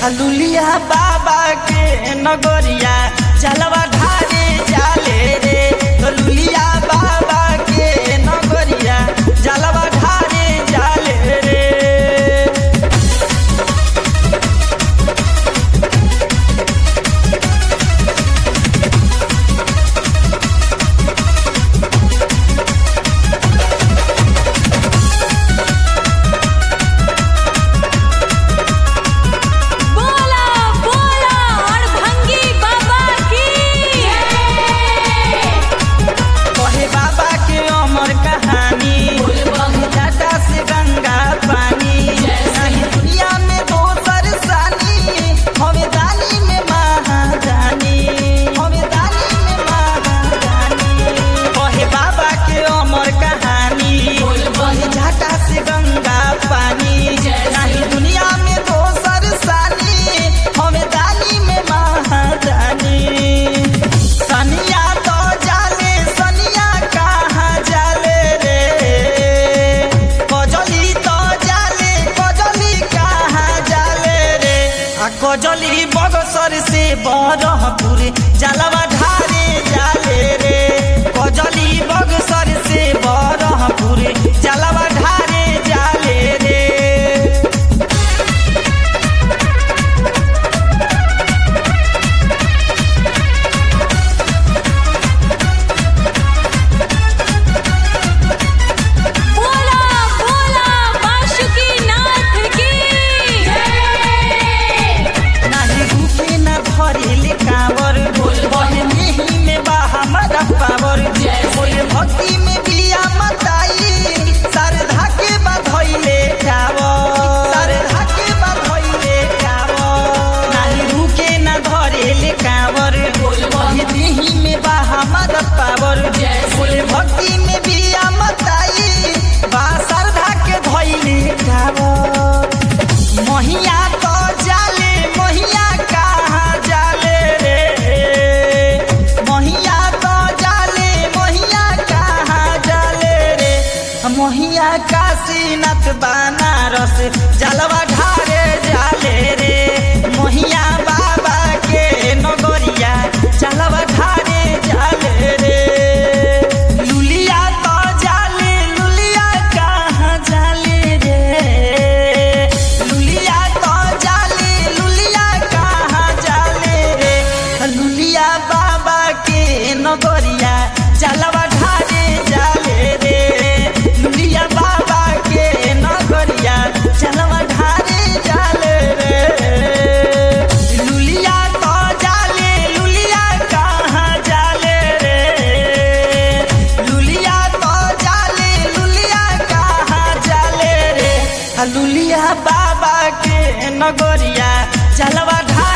लुलिया बाबा के नगरिया चलवा ढारे जाले रे। तो लुलिया बाबा के नगरिया चलवा ढारे जाले रे। कजली बगसर से बरहपुर जलवा ढारे जाले रे। कजली बगसर से बरहपुर जलवा ढारे जाले रे। भक्ति में बिया मताई सरधा के बधइले जावो। सरधा के बधइले जावो नाही रुके न धरेले कावर। बोले देही में बा हमर पावर। बोले भक्ति में बिया मताई बा सरधा के धइले जावो। महिया तो जाले महिया कहाँ जाले रे। महिया मोहिया काशीनाथ बनारस जलवा ढारे जाले रे। मोहिया बाबा के नगरिया जलवा ढारे जाले रे। लुलिया तो जाले लुलिया कहाँ जाले रे। लुलिया तो जाले लुलिया कहाँ जाले रे। लुलिया बाबा के नगरिया जलवा ढारे जाले रे। लुलिया बाबा के नगरिया चलवा ढारे जाले रे। लुलिया तो जाले लुलिया कहाँ जाले रे। लुलिया तो जाले लुलिया कहाँ जाले रे। लुलिया बाबा के नगरिया चलवा ढारे